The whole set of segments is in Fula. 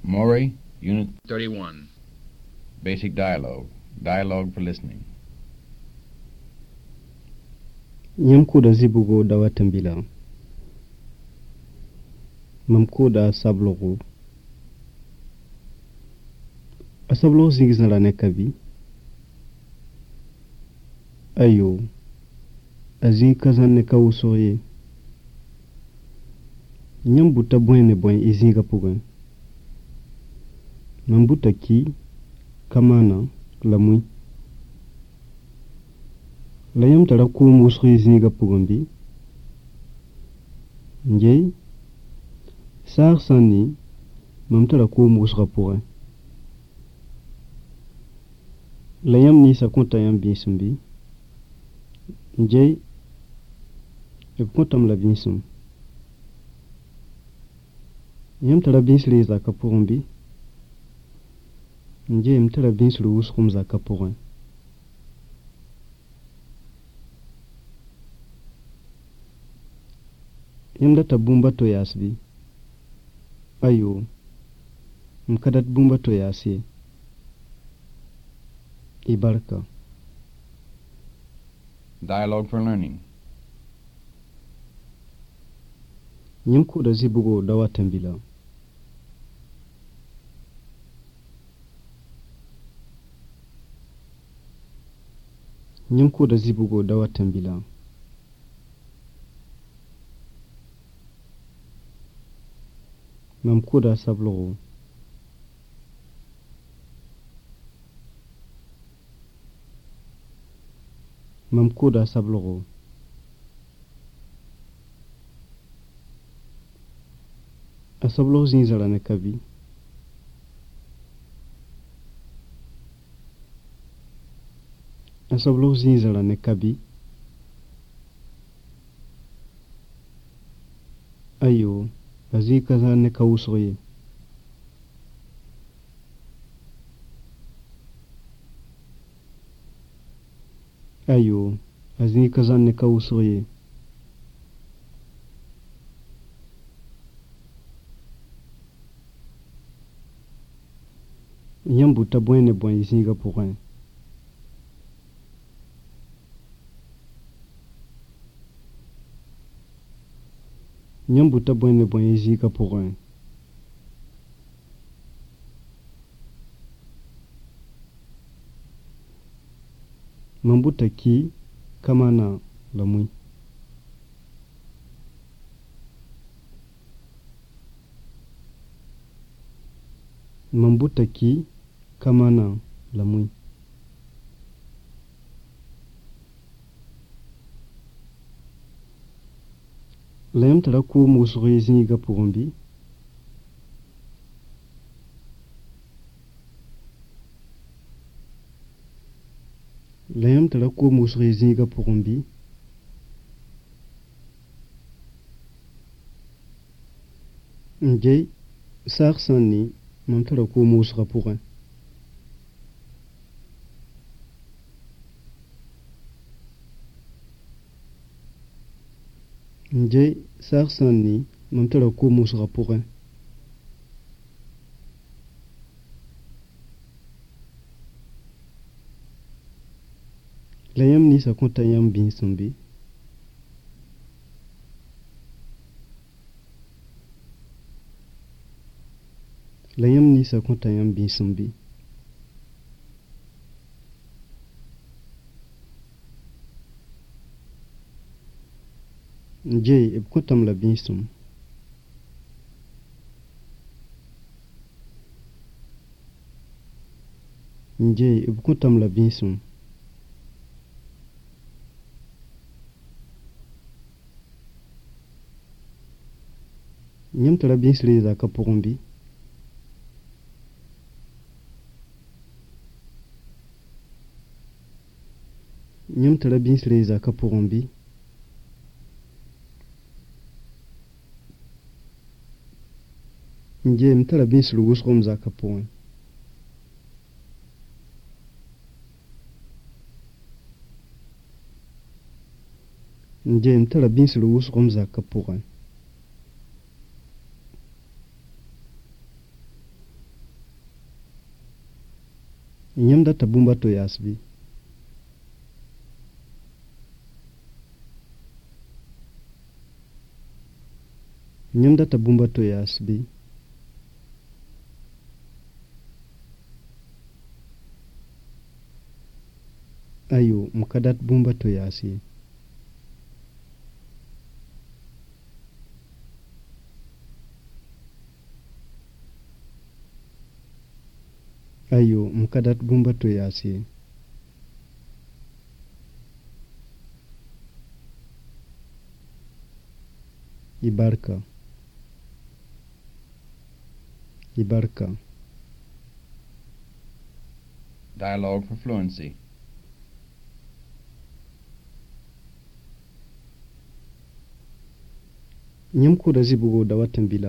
Maury, Unit 31. Basic Dialogue. Dialogue for Listening. Nyamkuda zibugo da watan bila. Mamkuda sablogo. Asablo zingizna nekabi. Ayo. Azi kazan neka usoye. Nyambuta bwene bwen izinga pugan. Mambuta ki kamana lamui. Layam tara ku musri izinga pugan bi. Njei sar sani mam tara ku musra pugan. Layam ni sa konta yam binsum bi. Njei eb kontam la binsum. Yam tara binsli za ka pugan bi. Njei yam tara binsli usrum za ka pugan. Yam data bumba to yasbi. Ayo. Mkadat bumba to yasi. Ibarka. Dialogue for Learning. Nyamkuda zibugo da watan bila. Nyamkuda zibugo da watan bila. Mamkuda sablogo. Mamkuda sablogo. Asablo zinzala nekabi. Asablo zinzala nekabi. Ayo. Azi kazan neka usoye. Ayo. Azi kazan neka usoye. Nyambuta bwene bwen izinga pugan. Nyambuta bwene bwen izinga pugan. Mambuta ki kamana lamui. Mambuta ki kamana lamui. Layam tara ku musuri zinga pugan bi. Layam tara ku musuri zinga pugan bi. Njei sar sani mam tara ku musra pugan. Njei sar sani mam tara ku musra pugan. Layam ni sa konta yam binsum bi. Layam ni sa konta yam binsum bi. Njei eb kontam la binsum. Njei eb kontam la binsum. Nyam tara binsli za ka pugan bi. Nyam tara binsli za ka pugan bi. Njei yam tara binsli usrum za ka pugan. Njei yam tara binsli usrum za ka pugan. Nyamdata bumba to yasbi. Nyamdata bumba to yasbi. Ayo mukadat bumba to yasi. Ayo mukadat bumba to yasi. Ibarka. Ibarka. Dialogue for fluency. Nyamko da zibugo da watan bila.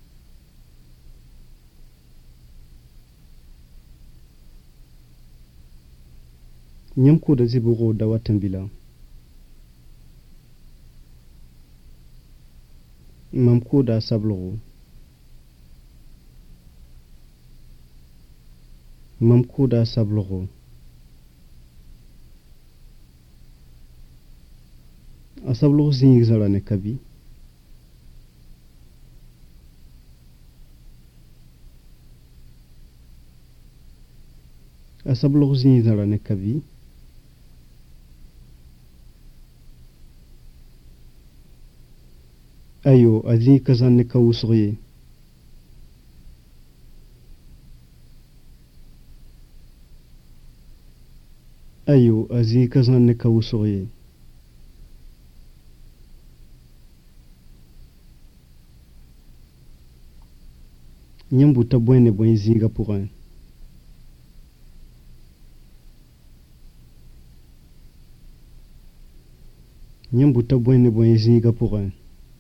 Nyamko da zibugo da watan bila. Mamko da sablogo. Mamko da sablogo. Asablogo zingi zalane kabi. Asablogo zingi zalane kabi. Ayo azi kazanne kawusriye. Ayo azi kazanne kawusriye. Nyambuta bwene bwen zinga puran. Nyambuta bwene bwen zinga puran.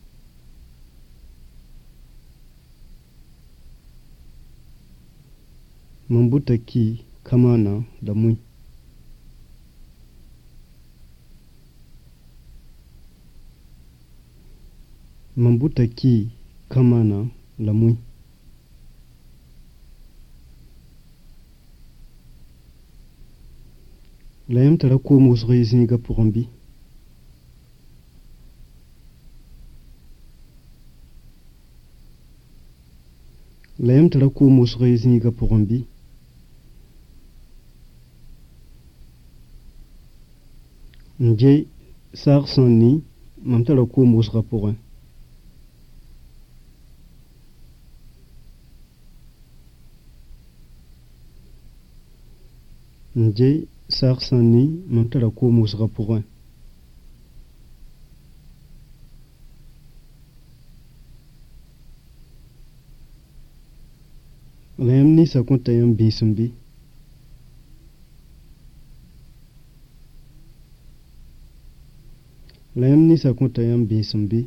Mambuta ki kamana da mui. Mambuta ki kamana la mui. Layam tara ko musri zinga purambi. Layam tara ko musri zinga purambi. Njay sar sanni mamtara ko musra puran. Njay sar sanni mamtara ko musra puran. Layam ni sa konta yam bisambi. Layam ni sa konta yam bisambi.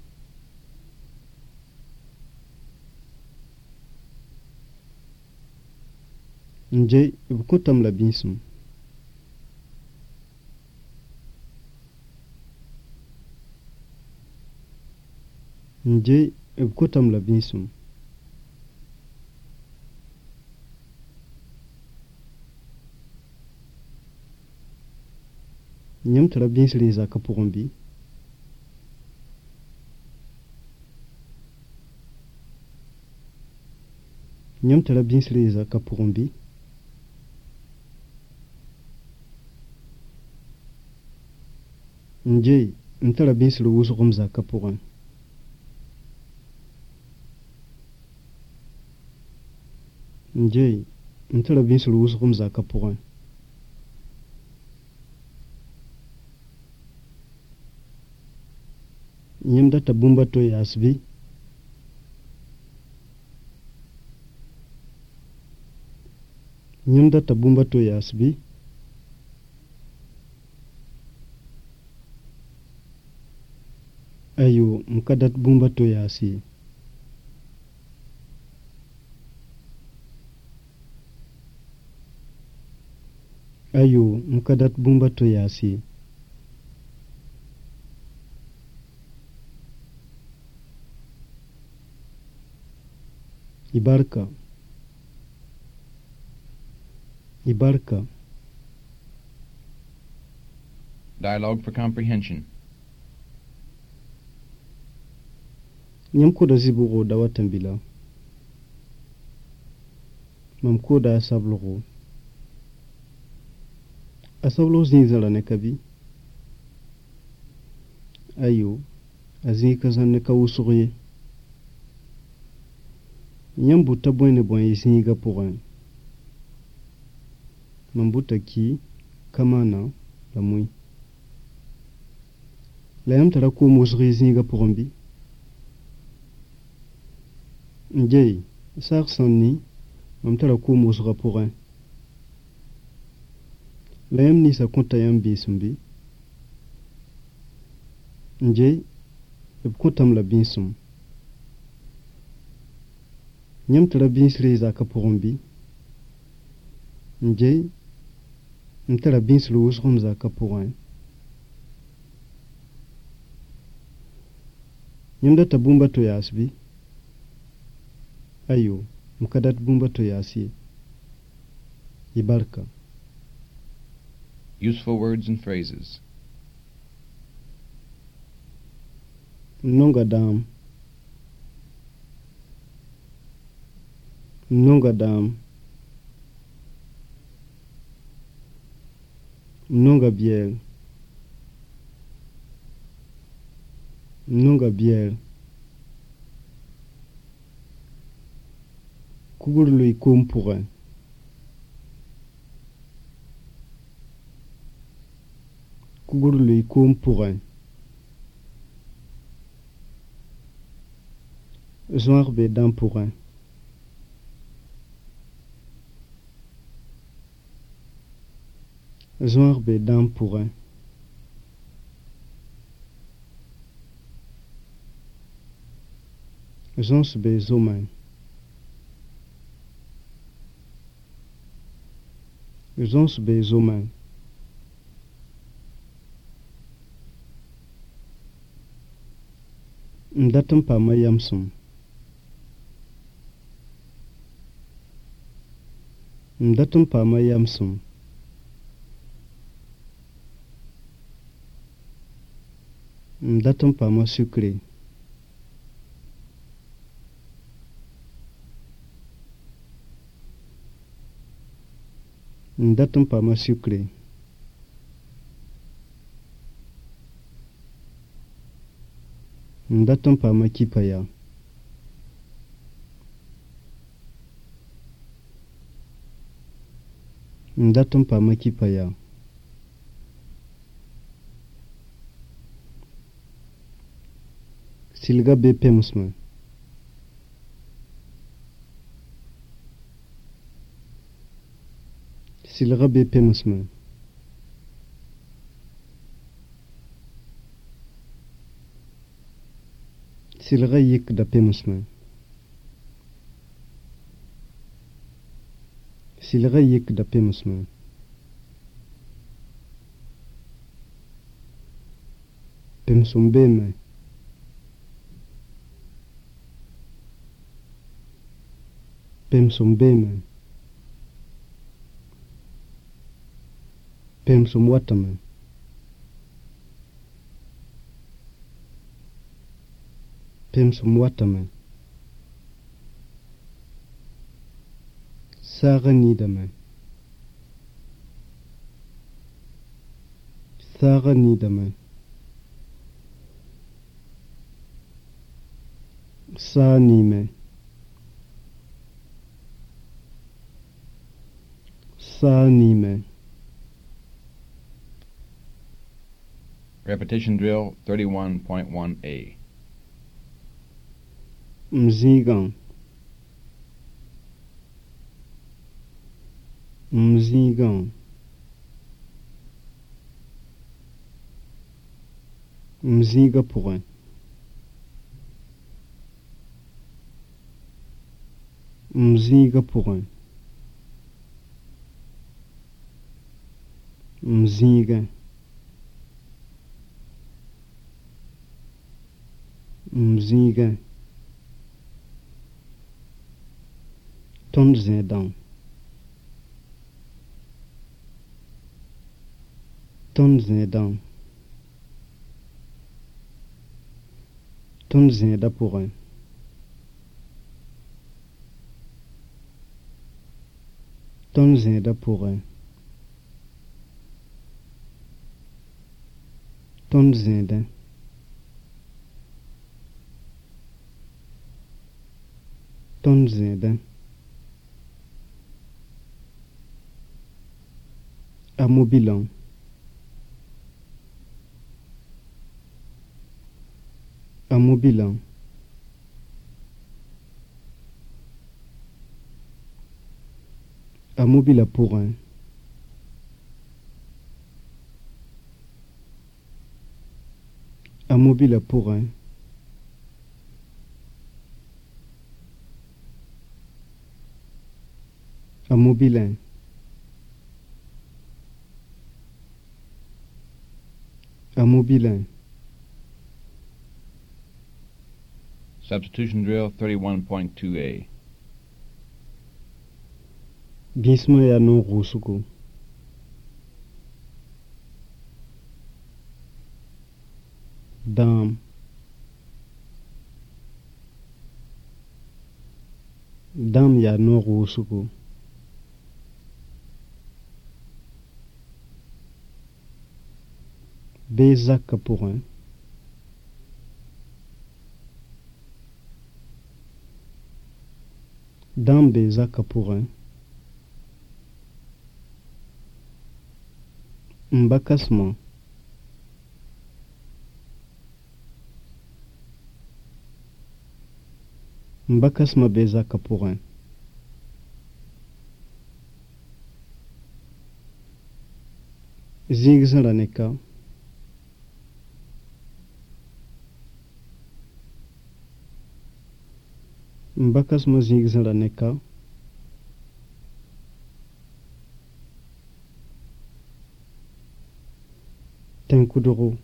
Njay ibukontam la binsum. Njay ibukontam la binsum. Nyam tara binsri za kapurambi. Nyam tara binsri za kapurambi. Njay ntara binsri wusugum za kapuran. Njay ntara binsri wusugum za kapuran. Nyamdata bumba to yasbi. Nyamdata bumba to yasbi. Ayo mukadat bumba to yasi. Ayo mukadat bumba to yasi. Ibarka. Ibarka. Dialogue for comprehension. Nyam ko da zibugo da watan bila. Mam ko da sablugo. Asablo zinzala ne kabi. Ayo, azi kazan ne ka usuriye. Nyam buta boyne boy zinga pourun. Mam buta ki kamana la mui. La yam tara ko musuri zinga pourun bi. Njey, sar sanni, mam tara ko musura pourun. La yam ni sa konta yam bisumbi. Njey, eb kontam la binsum. Nyam tara binsri zaka pourun bi. Njey, ntara binslu usrum zaka pourun. Nyam data bumba to yasbi. Ayo, mkadat bumba to yasi. Ibarka. Useful words and phrases. Nonga dam. Nonga dam. Nonga biel. Nonga biel. Kugurlui kum pourun. Kugurlui kum pourun. Zoar be dam pourun. Zoar be dam pourun. Zons be zomain. Zons be zomain. Ndatam pa ma yamsum. Ndatam pa ma yamsum. Ndatam pa ma sucré. Ndatam pa ma sucré. Ndatam pa ma kipaya. Ndatam pa ma kipaya. Silga be pemusma. Silga be pemusma. Silga yik da pemusma. Silga yik da pemusma. Pemusum beme. Pemusum beme. Pemusum watame. Pemusum watame. Saga nidame. Saga nidame. Sanime. Sanime. Repetition drill 31.1a. Mzigan. Mzigan. Mziga pourun. Mziga pourun. Mziga. Mziga. Ton zindan. Ton zindan. Ton zinda pour un. Ton zinda pour un. Ton zinda. Ton zinda. Amobilan. Amobilan. Amobila pour un. Amobila pour un. Amobilin. Amobilin. Substitution drill 31.2a. Bisma ya non rusuko. Dam. Dam ya non rusuko. Bezaka pour un. Dam bezaka pour un. Mbakasma. Mbakasma bezaka pour un. Zigzalaneka. Mbakasma zigzalaneka. Tenkudoro.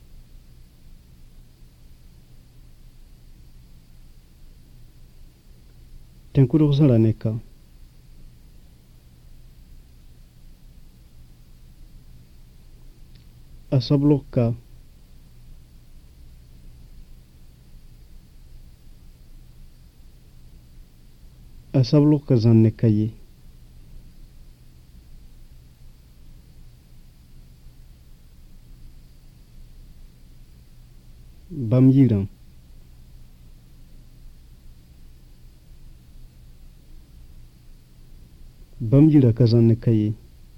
Tenkudoro zalaneka. Asabloka. Asabloka zanekaye. Bamyiran. Bamyira kazanekaye.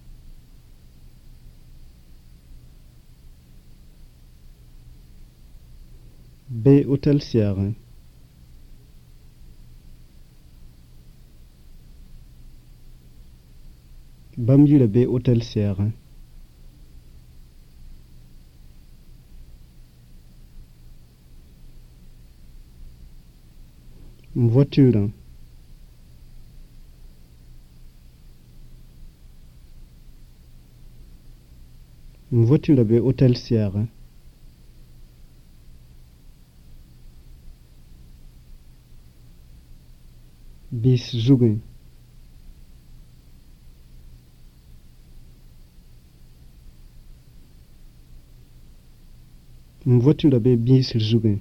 Be hotel siarin. Bamyira be hotel siarin. Voiture. Voiture be hotel siarin. Bis zugin. Voiture be bis zugin.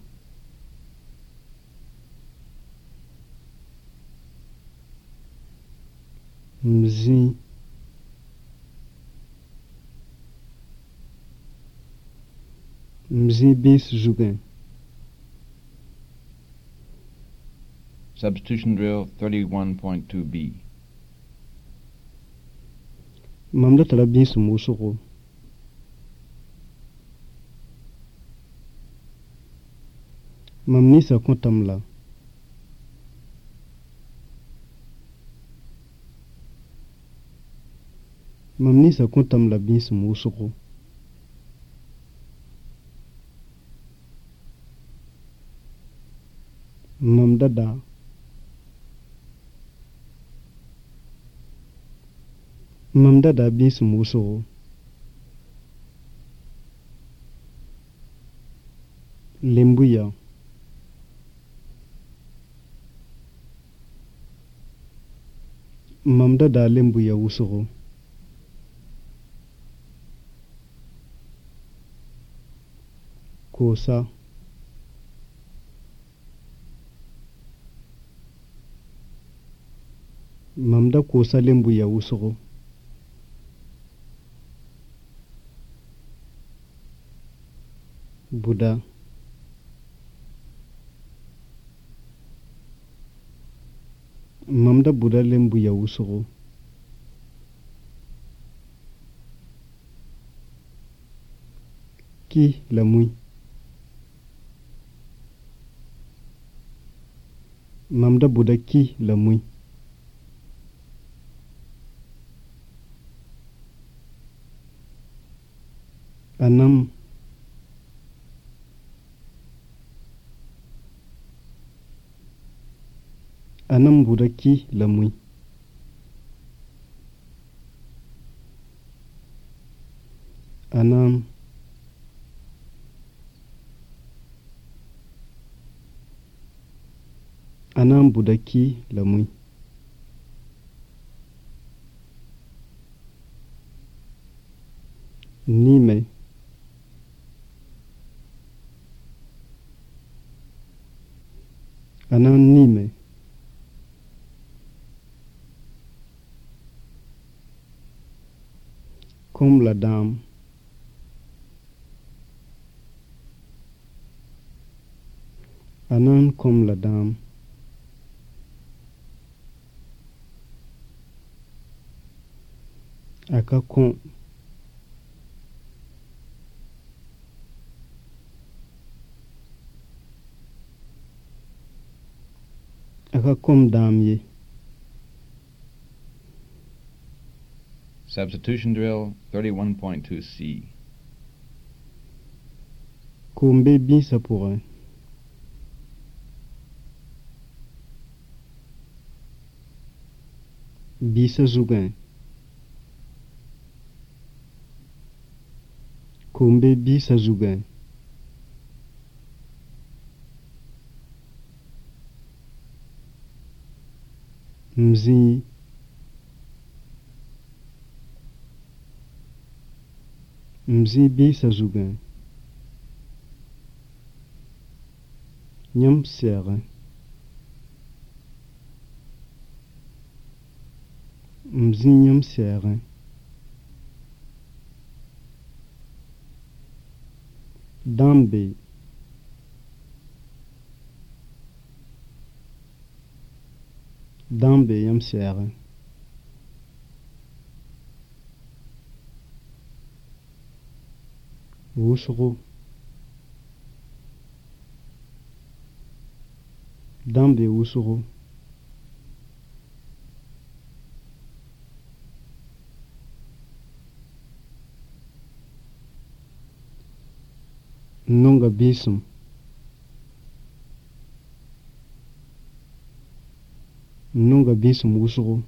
Mzi. Mzi bis zugin. Substitution drill 31.2b. Mamda tala bis musuko. Mamnisa kontamla. Mamnisa kontamla bis musuko. Mamdada. Mamdada bis musuko. Lembuya. Mamdada lembuya usuko. Kosa. Mamda kosa lembu ya wusoro. Buda. Mamda buda lembu ya wusoro. Ki lamui. Mamda buda ki lamui. Anam. Anam buda ki lamui. Anam. Anam buda ki lamui. Nime. Anam nime. Comme la dame. Anam comme la dame. Aka kon. Aka comme dame ye. Substitution drill 31.2C. Kombe bin sa pourrait. Bisa zugan. Kombe bisa zugan. Mzi. Mzi bisa zugan. Nyam sere. Mzi nyam sere. Dambe. Dambe yam sere. Wusro. Dambe wusro. Nonga bisum. Nonga bisum wusro.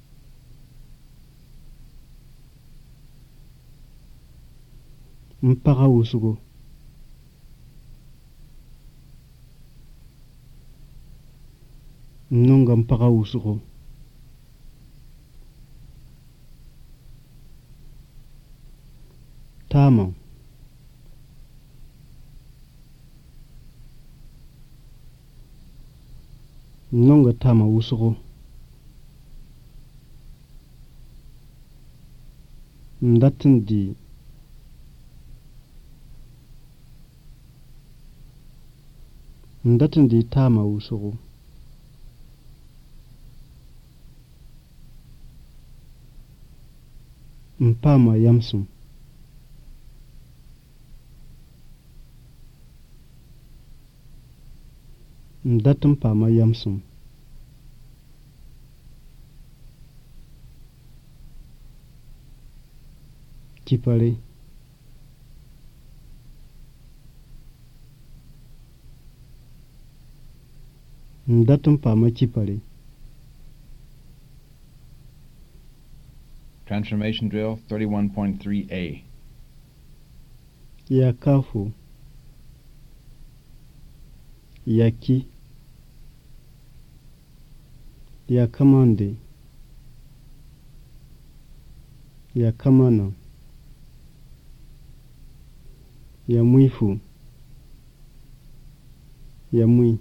Mpaka wusro. Nonga mpaka wusro. Tama. Nonga tama wusro. Ndatindi. Ndatindi tama wusro. Mpama yamsum. Ndatum pama yamsum. Kipare. Ndatum pama kipare. Transformation drill 31.3A. Yakafu. Yaki. Yakamande. Yakamana. Yamwifu. ya mwi,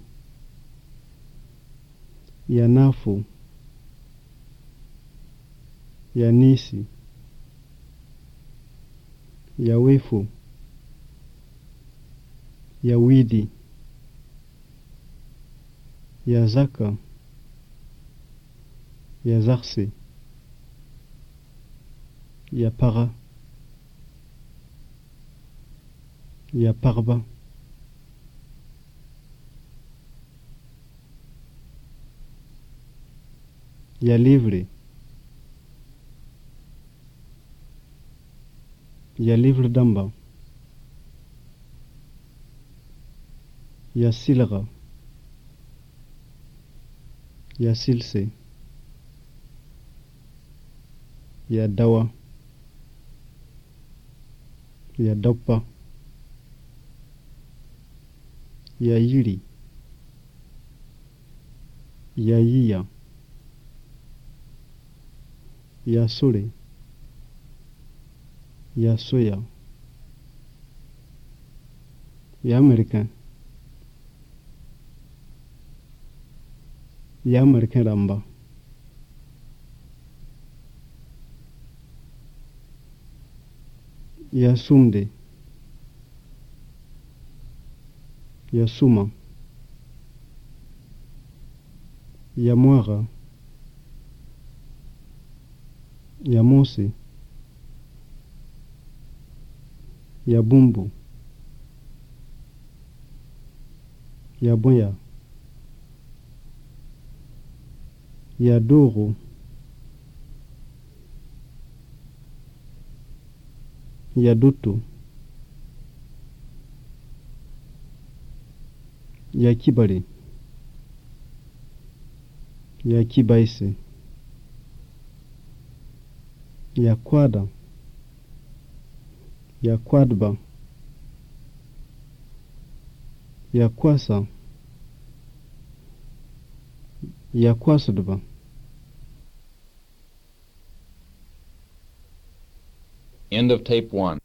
ya nafu, ya nisi, ya wefu, ya widi, ya zaka, ya zarse, ya para, ya parba, ya livre, ya livre d'amba, ya silga, ya silse, ya dawa, ya dappa, ya yiri, ya yiya, ya sole, ya soya, ya américain, ya américain ramba, ya sumde, ya suma, ya mwara, ya mose, ya bumbu, ya boya, ya doro, ya doto, ya kibale, ya kibaise, ya kwada, ya kwadba, ya kwasa, ya kwasadba. End of tape 1.